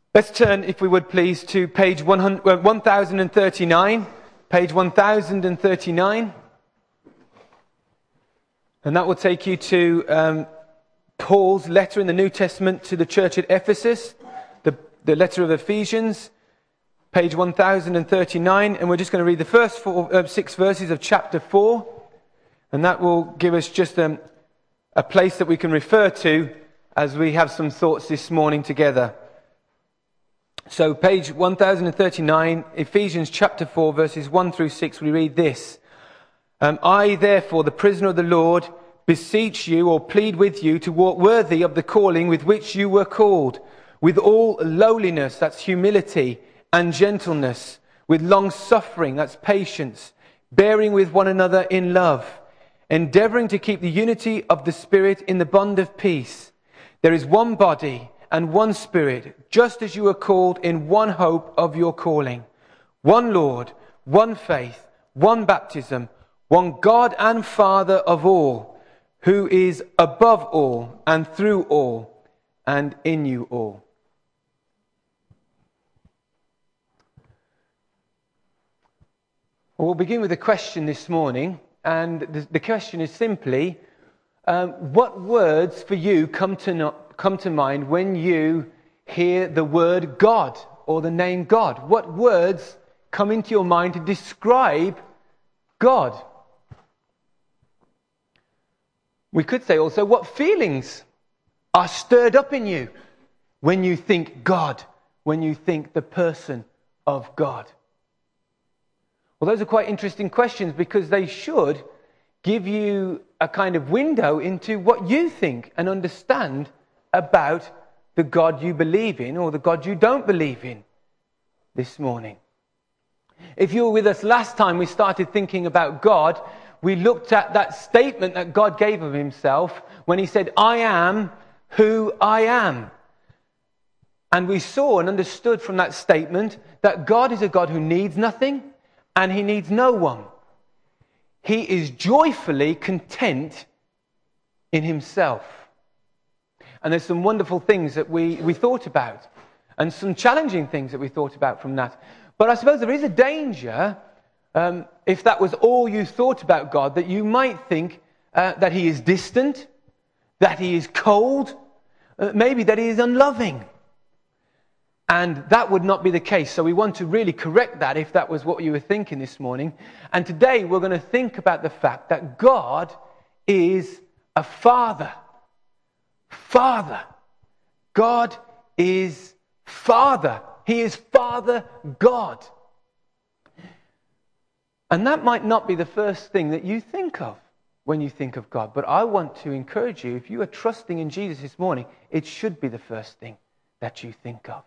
Let's turn, if we would please, to page 1039. Page 1039. And that will take you to Paul's letter in the New Testament to the church at Ephesus, the letter of Ephesians, page 1039. And we're just going to read the first 6 verses of chapter 4. And that will give us just a place that we can refer to as we have some thoughts this morning together. So page 1039, Ephesians chapter 4, verses 1 through 6, we read this. I, therefore, the prisoner of the Lord, beseech you or plead with you to walk worthy of the calling with which you were called, with all lowliness, that's humility, and gentleness, with long suffering, that's patience, bearing with one another in love, endeavoring to keep the unity of the Spirit in the bond of peace. There is one body and one Spirit, just as you are called in one hope of your calling. One Lord, one faith, one baptism, one God and Father of all, who is above all and through all and in you all. Well, we'll begin with a question this morning, and the question is simply, what words for you come to mind when you hear the word God or the name God? What words come into your mind to describe God? We could say also, what feelings are stirred up in you when you think God, when you think the person of God? Well, those are quite interesting questions because they should give you a kind of window into what you think and understand about the God you believe in or the God you don't believe in this morning. If you were with us last time we started thinking about God, we looked at that statement that God gave of himself when he said, I am who I am. And we saw and understood from that statement that God is a God who needs nothing and he needs no one. He is joyfully content in himself. And there's some wonderful things that we thought about and some challenging things that we thought about from that. But I suppose there is a danger, if that was all you thought about God, that you might think that he is distant, that he is cold, maybe that he is unloving. And that would not be the case. So we want to really correct that if that was what you were thinking this morning. And today we're going to think about the fact that God is a Father. Father. God is Father. He is Father God. And that might not be the first thing that you think of when you think of God. But I want to encourage you, if you are trusting in Jesus this morning, it should be the first thing that you think of.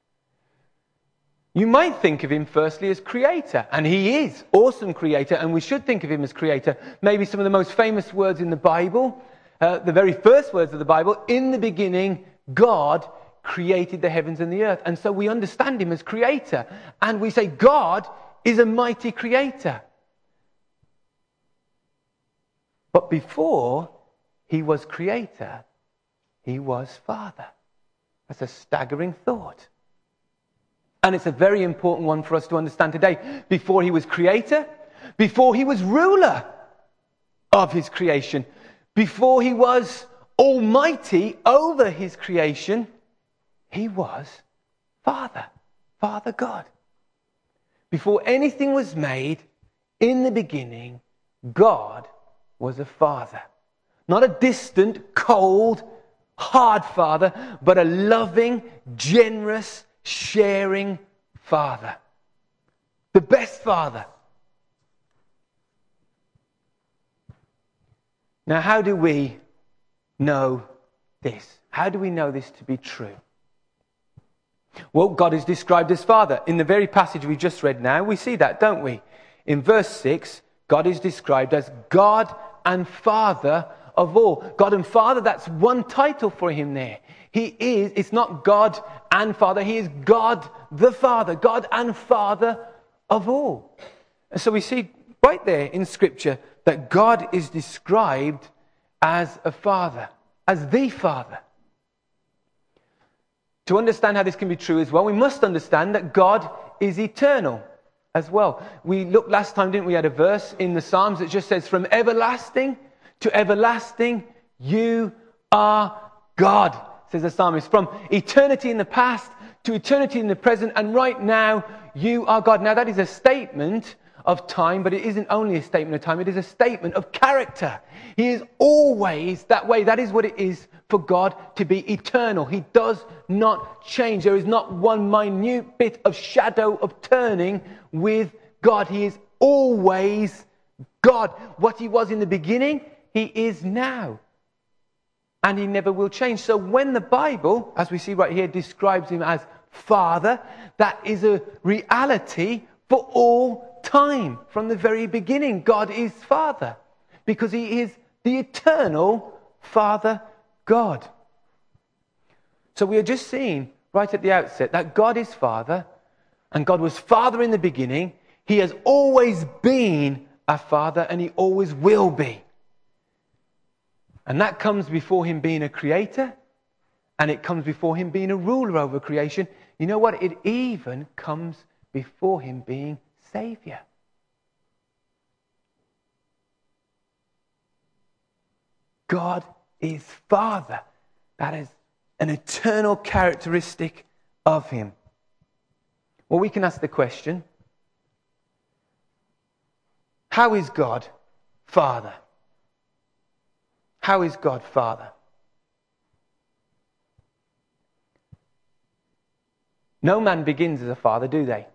You might think of him firstly as creator, and he is awesome creator, and we should think of him as creator. Maybe some of the most famous words in the Bible, the very first words of the Bible, in the beginning, God created the heavens and the earth. And so we understand him as creator, and we say God is a mighty creator. But before he was creator, he was Father. That's a staggering thought. And it's a very important one for us to understand today. Before he was creator, before he was ruler of his creation, before he was almighty over his creation, he was Father, Father God. Before anything was made, in the beginning, God was a Father. Not a distant, cold, hard Father, but a loving, generous, sharing Father. The best Father. Now, how do we know this? How do we know this to be true? Well, God is described as Father. In the very passage we just read now, we see that, don't we? In verse 6, God is described as God and Father of all. God and Father, that's one title for him there. It's not God and Father, he is God the Father, God and Father of all. And so we see right there in Scripture that God is described as a Father, as the Father. To understand how this can be true as well, we must understand that God is eternal as well. We looked last time, didn't we? Had a verse in the Psalms that just says, from everlasting to everlasting, you are God, says the psalmist. From eternity in the past to eternity in the present, and right now, you are God. Now that is a statement of time, but it isn't only a statement of time, it is a statement of character. He is always that way. That is what it is for God to be eternal. He does not change. There is not one minute bit of shadow of turning with God. He is always God. What he was in the beginning, he is now. And he never will change. So when the Bible, as we see right here, describes him as Father, that is a reality for all time. From the very beginning, God is Father, because he is the eternal Father God. So we are just seeing right at the outset that God is Father, and God was Father in the beginning. He has always been a Father, and he always will be. And that comes before him being a creator, and it comes before him being a ruler over creation. You know what? It even comes before him being Savior. God is Father. That is an eternal characteristic of him. Well, we can ask the question, how is God Father? How is God Father? No man begins as a father, do they?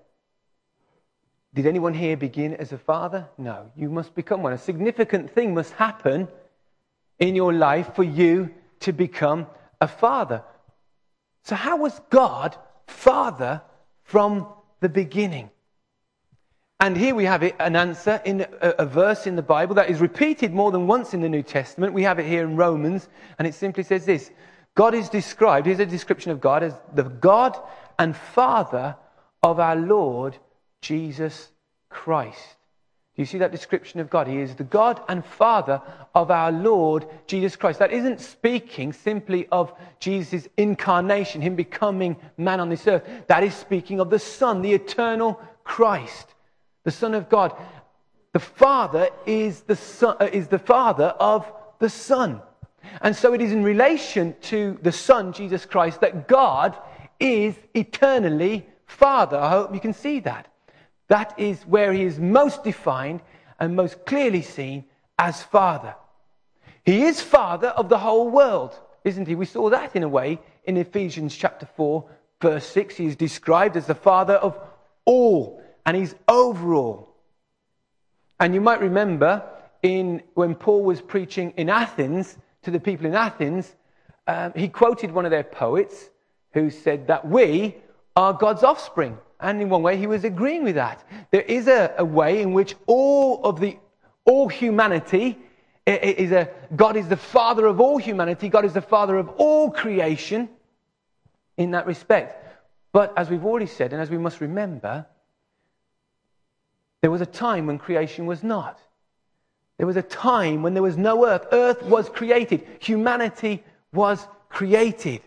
Did anyone here begin as a father? No. You must become one. A significant thing must happen in your life for you to become a father. So how was God Father from the beginning? And here we have it, an answer in a verse in the Bible that is repeated more than once in the New Testament. We have it here in Romans, and it simply says this. God is described, here's a description of God, as the God and Father of our Lord Jesus Christ. Do you see that description of God? He is the God and Father of our Lord Jesus Christ. That isn't speaking simply of Jesus' incarnation, him becoming man on this earth. That is speaking of the Son, the eternal Christ, the Son of God. The Father is the Father of the Son. And so it is in relation to the Son, Jesus Christ, that God is eternally Father. I hope you can see that. That is where he is most defined and most clearly seen as Father. He is Father of the whole world, isn't he? We saw that in a way in Ephesians chapter 4, verse 6. He is described as the Father of all, and he's over all. And you might remember when Paul was preaching in Athens, to the people in Athens, he quoted one of their poets who said that we are God's offspring. And in one way, he was agreeing with that. There is a way in which all humanity God is the Father of all humanity. God is the Father of all creation in that respect. But as we've already said, and as we must remember, there was a time when creation was not. There was a time when there was no earth. Earth was created. Humanity was created.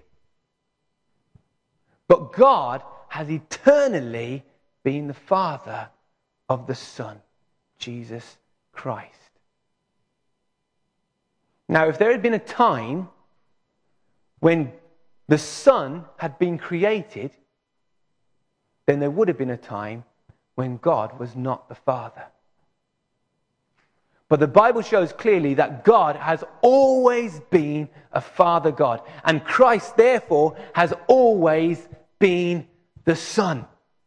But God has eternally been the Father of the Son, Jesus Christ. Now, if there had been a time when the Son had been created, then there would have been a time when God was not the Father. But the Bible shows clearly that God has always been a Father God. And Christ, therefore, has always been the Son.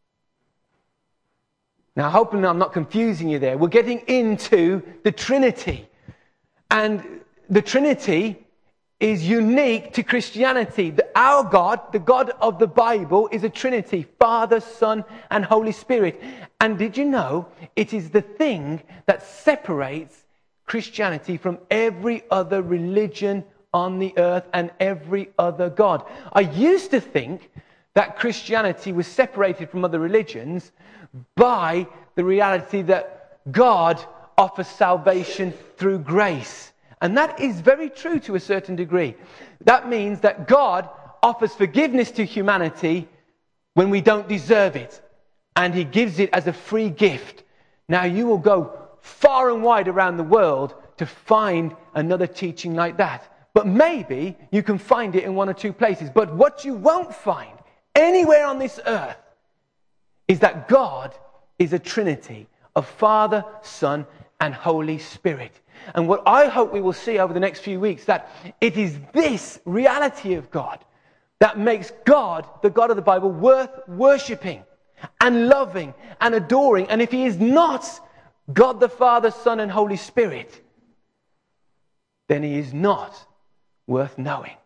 Now, hoping I'm not confusing you there. We're getting into the Trinity. And the Trinity is unique to Christianity. Our God, the God of the Bible, is a Trinity. Father, Son, and Holy Spirit. And did you know it is the thing that separates Christianity from every other religion on the earth and every other God? I used to think that Christianity was separated from other religions by the reality that God offers salvation through grace. And that is very true to a certain degree. That means that God offers forgiveness to humanity when we don't deserve it. And he gives it as a free gift. Now you will go far and wide around the world to find another teaching like that. But maybe you can find it in one or two places. But what you won't find anywhere on this earth is that God is a Trinity of Father, Son, and Holy Spirit. And what I hope we will see over the next few weeks, that it is this reality of God that makes God, the God of the Bible, worth worshipping and loving and adoring. And if he is not God the Father, Son, and Holy Spirit, then he is not worth knowing.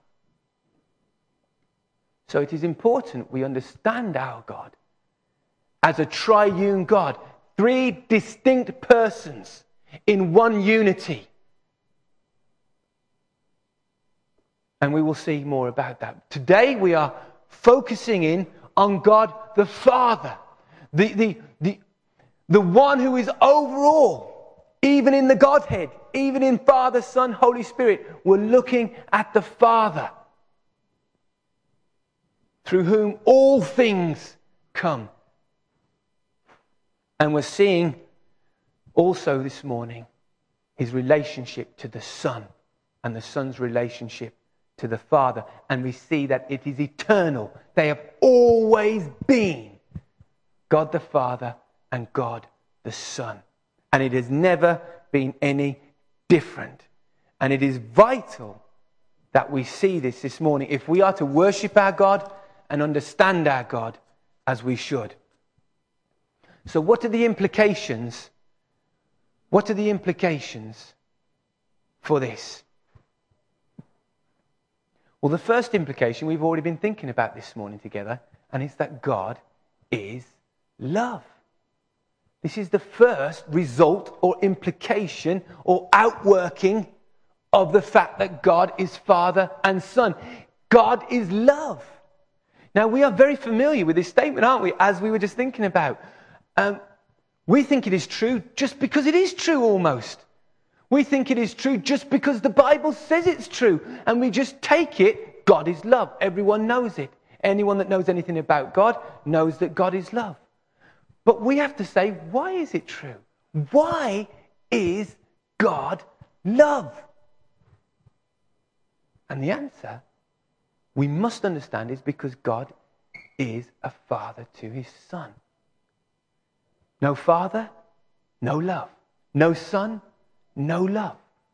So it is important we understand our God as a triune God. 3 distinct persons in one unity. And we will see more about that. Today we are focusing in on God the Father. The one who is over all. Even in the Godhead. Even in Father, Son, Holy Spirit. We're looking at the Father. Through whom all things come. And we're seeing also this morning his relationship to the Son and the Son's relationship to the Father. And we see that it is eternal. They have always been God the Father and God the Son. And it has never been any different. And it is vital that we see this morning if we are to worship our God and understand our God as we should. So what are the implications? What are the implications for this? Well, the first implication we've already been thinking about this morning together, and it's that God is love. This is the first result or implication or outworking of the fact that God is Father and Son. God is love. Now, we are very familiar with this statement, aren't we? As we were just thinking about. We think it is true just because it is true almost. We think it is true just because the Bible says it's true. And we just take it. God is love. Everyone knows it. Anyone that knows anything about God knows that God is love. But we have to say, why is it true? Why is God love? And the answer we must understand is because God is a father to his Son. No father, no love. No son, no love.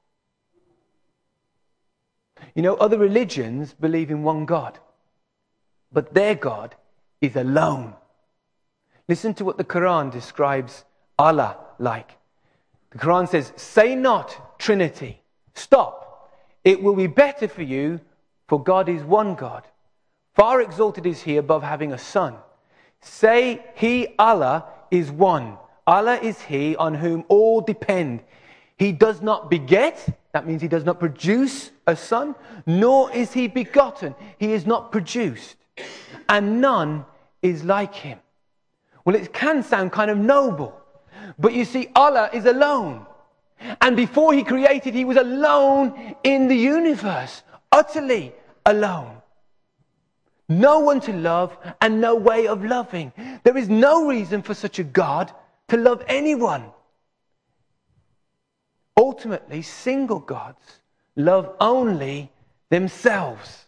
You know, other religions believe in one God, but their God is alone. Listen to what the Quran describes Allah like. The Quran says, "Say not Trinity. Stop. It will be better for you, for God is one God. Far exalted is he above having a son. Say he, Allah, is one. Allah is he on whom all depend. He does not beget," that means he does not produce a son, "nor is he begotten." He is not produced. "And none is like him." Well, it can sound kind of noble. But you see, Allah is alone. And before he created, he was alone in the universe. Utterly alone. No one to love and no way of loving. There is no reason for such a God to love anyone. Ultimately, single gods love only themselves.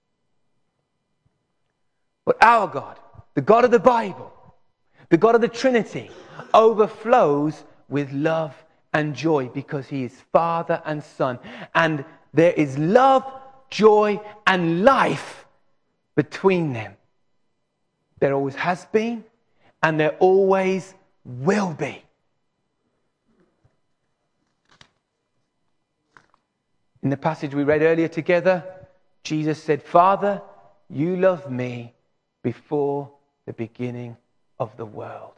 But our God, the God of the Bible, the God of the Trinity, overflows with love and joy because he is Father and Son. And there is love, joy, and life between them. There always has been, and there always will be. In the passage we read earlier together, Jesus said, "Father, you loved me before the beginning of the world."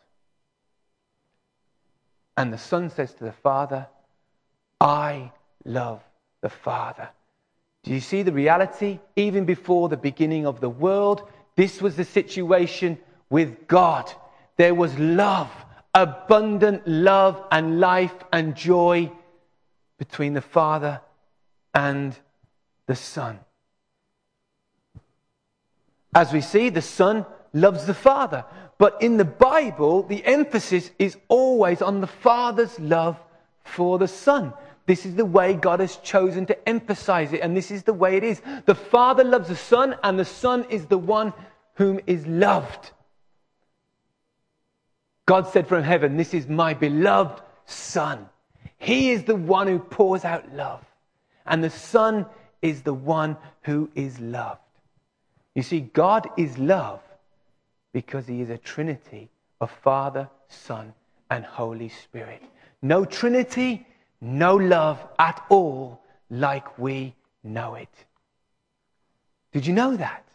And the Son says to the Father, "I love the Father." Do you see the reality? Even before the beginning of the world, this was the situation with God. There was love, abundant love and life and joy between the Father and the Son. As we see, the Son loves the Father. But in the Bible, the emphasis is always on the Father's love for the Son. This is the way God has chosen to emphasize it, and this is the way it is. The Father loves the Son, and the Son is the one whom is loved. God said from heaven, "This is my beloved Son." He is the one who pours out love, and the Son is the one who is loved. You see, God is love because he is a Trinity of Father, Son, and Holy Spirit. No Trinity, no love at all like we know it. Did you know that?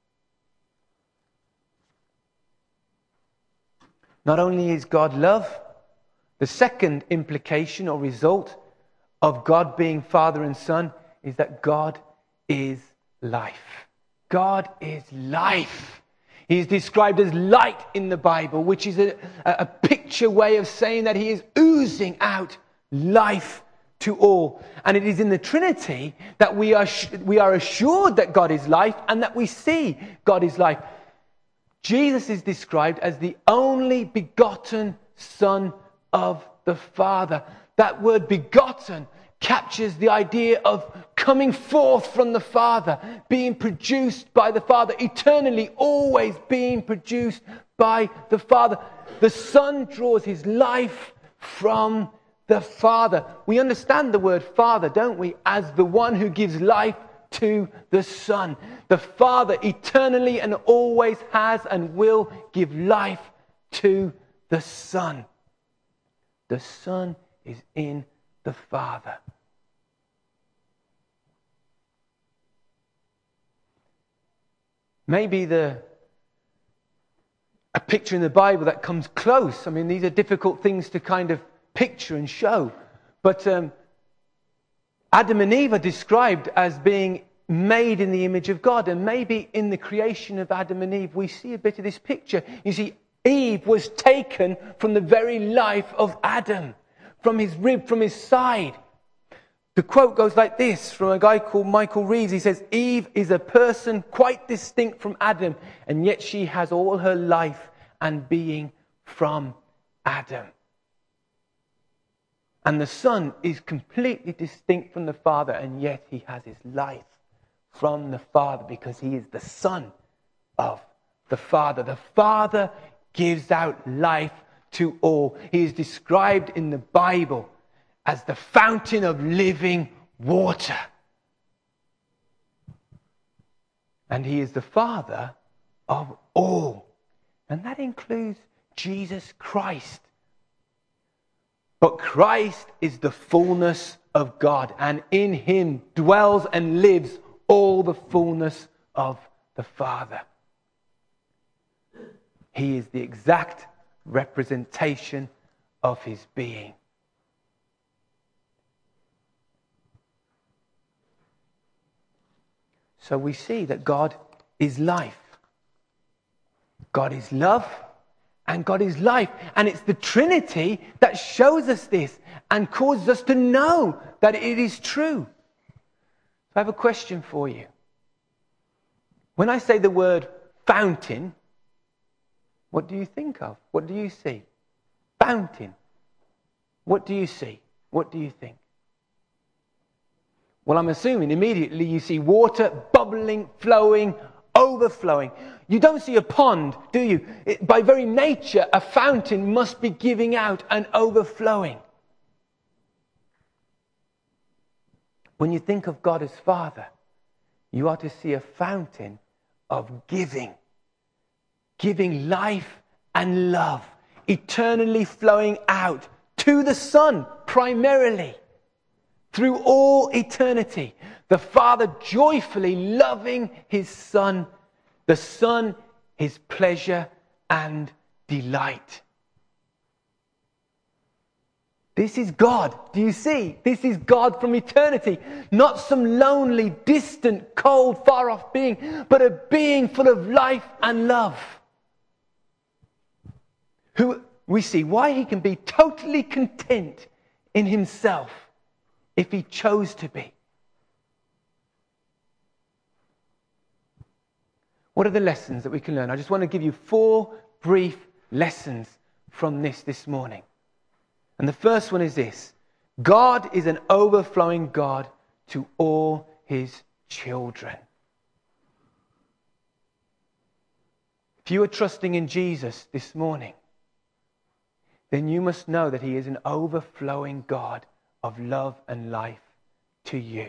Not only is God love, the second implication or result of God being Father and Son is that God is life. God is life. He is described as light in the Bible, which is a picture way of saying that he is oozing out life to all. And it is in the Trinity that we are assured that God is life and that we see God is life. Jesus is described as the only begotten Son of the Father. That word begotten captures the idea of coming forth from the Father, being produced by the Father, eternally always being produced by the Father. The Son draws his life from the Father. We understand the word Father, don't we, as the one who gives life to the Son. The Father eternally and always has and will give life to the Son. The Son is in the Father. Maybe a picture in the Bible that comes close. I mean, these are difficult things to kind of picture and show. But Adam and Eve are described as being made in the image of God. And maybe in the creation of Adam and Eve, we see a bit of this picture. You see, Eve was taken from the very life of Adam, from his rib, from his side. The quote goes like this from a guy called Michael Reeves. He says, "Eve is a person quite distinct from Adam, and yet she has all her life and being from Adam." And the Son is completely distinct from the Father, and yet he has his life from the Father because he is the Son of the Father. The Father gives out life to all. He is described in the Bible as the fountain of living water. And he is the Father of all. And that includes Jesus Christ. But Christ is the fullness of God, and in him dwells and lives all the fullness of the Father. He is the exact representation of his being. So we see that God is life. God is love and God is life. And it's the Trinity that shows us this and causes us to know that it is true. So I have a question for you. When I say the word fountain, what do you think of? What do you see? Fountain. What do you see? What do you think? Well, I'm assuming immediately you see water bubbling, flowing, overflowing. You don't see a pond, do you? By very nature, a fountain must be giving out and overflowing. When you think of God as Father, you are to see a fountain of giving. Giving life and love, eternally flowing out to the Son primarily. Through all eternity, the Father joyfully loving his Son, the Son his pleasure and delight. This is God. Do you see? This is God from eternity. Not some lonely, distant, cold, far-off being, but a being full of life and love. Who we see why he can be totally content in himself if he chose to be. What are the lessons that we can learn? I just want to give you 4 brief lessons from this morning. And the first one is this: God is an overflowing God to all his children. If you are trusting in Jesus this morning, then you must know that he is an overflowing God of love and life to you.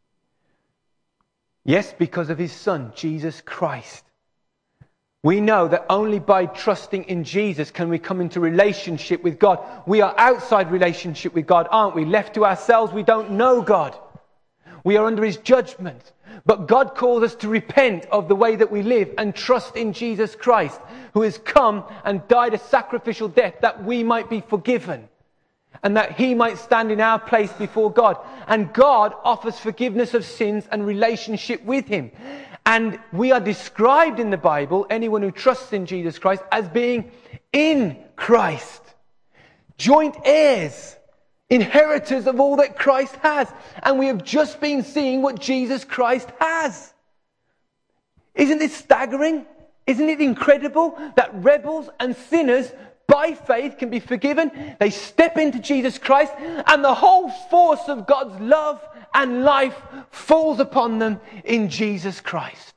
Yes, because of his Son, Jesus Christ. We know that only by trusting in Jesus can we come into relationship with God. We are outside relationship with God, aren't we? Left to ourselves, we don't know God. We are under his judgment. But God calls us to repent of the way that we live and trust in Jesus Christ, who has come and died a sacrificial death that we might be forgiven and that he might stand in our place before God. And God offers forgiveness of sins and relationship with him. And we are described in the Bible, anyone who trusts in Jesus Christ, as being in Christ, joint heirs, inheritors of all that Christ has. And we have just been seeing what Jesus Christ has. Isn't this staggering? Isn't it incredible that rebels and sinners by faith can be forgiven? They step into Jesus Christ and the whole force of God's love and life falls upon them in Jesus Christ.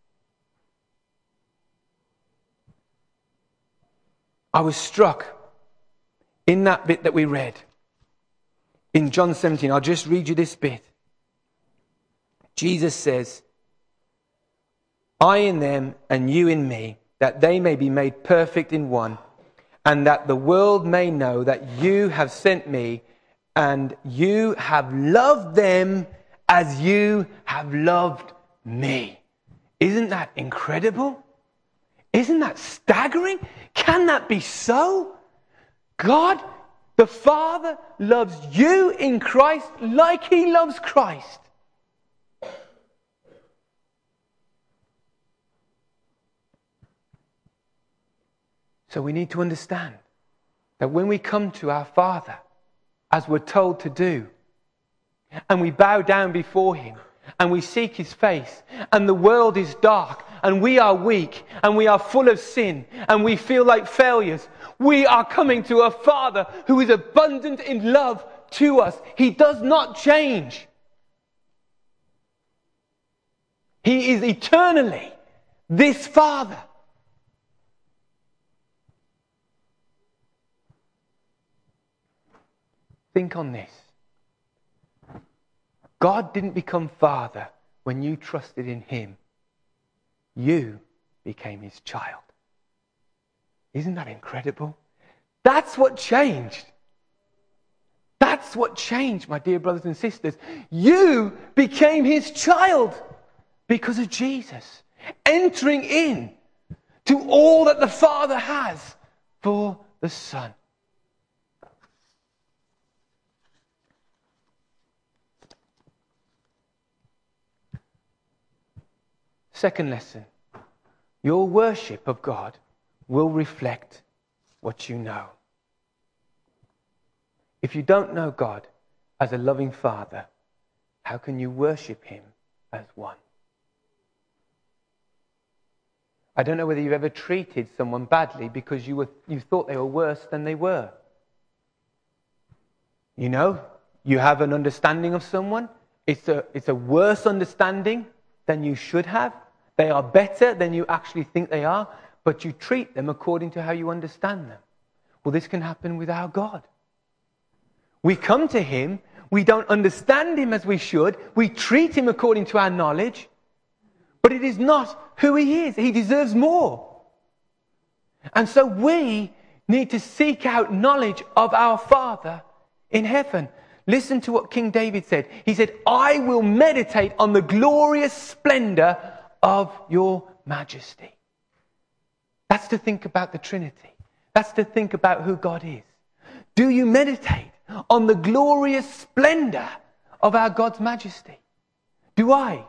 I was struck in that bit that we read in John 17. I'll just read you this bit. Jesus says, I in them and you in me, that they may be made perfect in one, and that the world may know that you have sent me and you have loved them as you have loved me. Isn't that incredible? Isn't that staggering? Can that be so? God, the Father, loves you in Christ like he loves Christ. So we need to understand that when we come to our Father, as we're told to do, and we bow down before him, and we seek his face, and the world is dark, and we are weak, and we are full of sin, and we feel like failures, we are coming to a Father who is abundant in love to us. He does not change. He is eternally this Father. Think on this. God didn't become Father when you trusted in him. You became his child. Isn't that incredible? That's what changed. That's what changed, my dear brothers and sisters. You became his child because of Jesus. Entering in to all that the Father has for the Son. Second lesson, your worship of God will reflect what you know. If you don't know God as a loving Father, how can you worship him as one? I don't know whether you've ever treated someone badly because you thought they were worse than they were. You know, you have an understanding of someone. It's a worse understanding than you should have. They are better than you actually think they are, but you treat them according to how you understand them. Well, this can happen with our God. We come to him, we don't understand him as we should, we treat him according to our knowledge, but it is not who he is. He deserves more. And so we need to seek out knowledge of our Father in heaven. Listen to what King David said. He said, I will meditate on the glorious splendor of your majesty. That's to think about the Trinity. That's to think about who God is. Do you meditate on the glorious splendor of our God's majesty? Do I?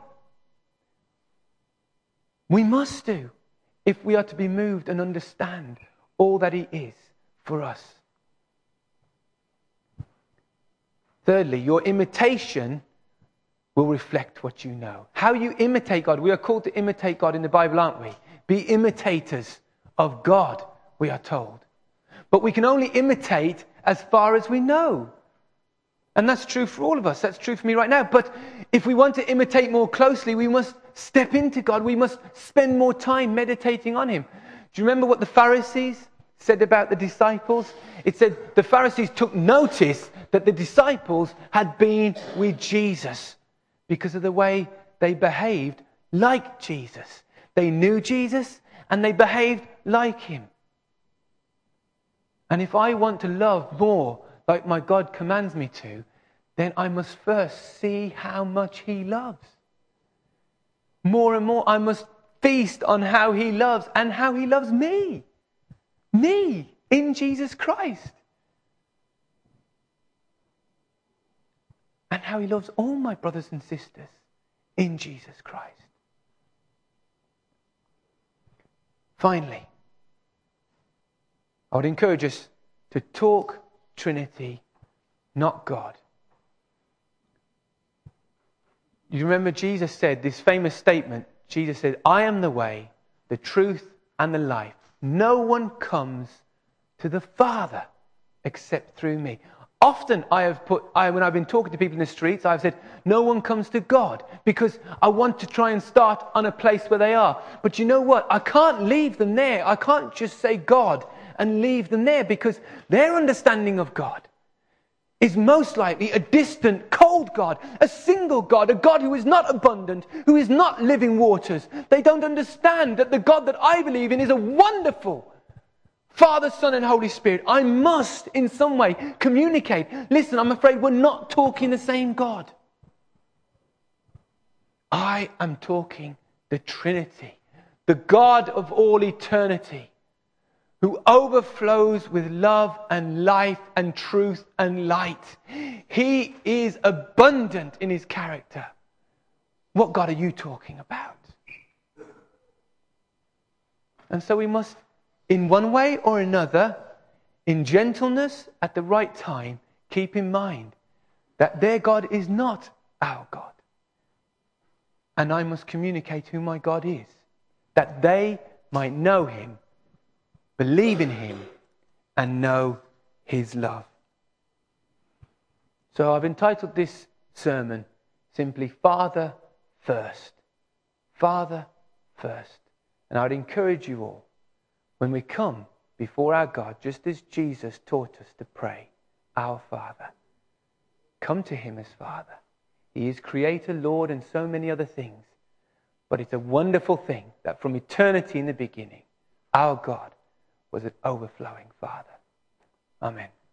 We must do if we are to be moved and understand all that he is for us. Thirdly, your imitation will reflect what you know. How you imitate God. We are called to imitate God in the Bible, aren't we? Be imitators of God, we are told. But we can only imitate as far as we know. And that's true for all of us. That's true for me right now. But if we want to imitate more closely, we must step into God. We must spend more time meditating on Him. Do you remember what the Pharisees said about the disciples? It said the Pharisees took notice that the disciples had been with Jesus because of the way they behaved like Jesus. They knew Jesus and they behaved like Him. And if I want to love more like my God commands me to, then I must first see how much He loves. More and more, I must feast on how He loves and how He loves me. Me, in Jesus Christ. And how He loves all my brothers and sisters in Jesus Christ. Finally, I would encourage us to talk Trinity, not God. You remember Jesus said this famous statement. Jesus said, I am the way, the truth, and the life. No one comes to the Father except through me. Often when I've been talking to people in the streets, I've said, no one comes to God, because I want to try and start on a place where they are. But you know what? I can't leave them there. I can't just say God and leave them there, because their understanding of God is most likely a distant, cold God, a single God, a God who is not abundant, who is not living waters. They don't understand that the God that I believe in is a wonderful Father, Son, and Holy Spirit. I must, in some way, communicate. Listen, I'm afraid we're not talking the same God. I am talking the Trinity, the God of all eternity, who overflows with love and life and truth and light. He is abundant in His character. What God are you talking about? And so we must, in one way or another, in gentleness at the right time, keep in mind that their God is not our God. And I must communicate who my God is, that they might know Him, believe in Him, and know His love. So I've entitled this sermon simply, Father First. Father First. And I'd encourage you all, when we come before our God, just as Jesus taught us to pray, our Father, come to Him as Father. He is Creator, Lord, and so many other things. But it's a wonderful thing that from eternity in the beginning, our God was an overflowing Father. Amen.